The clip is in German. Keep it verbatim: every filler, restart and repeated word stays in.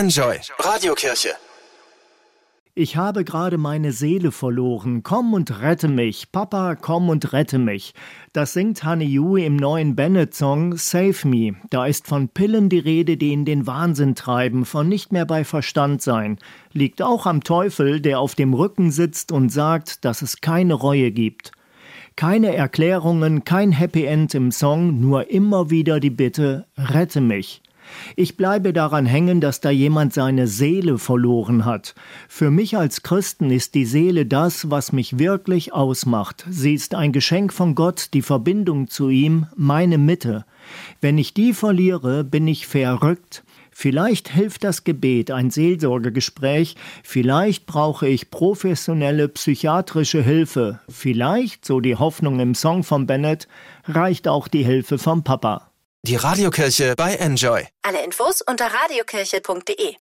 Enjoy Radiokirche. Ich habe gerade meine Seele verloren. Komm und rette mich. Papa, komm und rette mich. Das singt Honey You im neuen Bennett-Song Save Me. Da ist von Pillen die Rede, die in den Wahnsinn treiben, von nicht mehr bei Verstand sein. Liegt auch am Teufel, der auf dem Rücken sitzt und sagt, dass es keine Reue gibt. Keine Erklärungen, kein Happy End im Song, nur immer wieder die Bitte, rette mich. Ich bleibe daran hängen, dass da jemand seine Seele verloren hat. Für mich als Christen ist die Seele das, was mich wirklich ausmacht. Sie ist ein Geschenk von Gott, die Verbindung zu ihm, meine Mitte. Wenn ich die verliere, bin ich verrückt. Vielleicht hilft das Gebet, ein Seelsorgegespräch. Vielleicht brauche ich professionelle psychiatrische Hilfe. Vielleicht, so die Hoffnung im Song von Bennett, reicht auch die Hilfe vom Papa. Die Radiokirche bei Enjoy. Alle Infos unter radiokirche punkt de.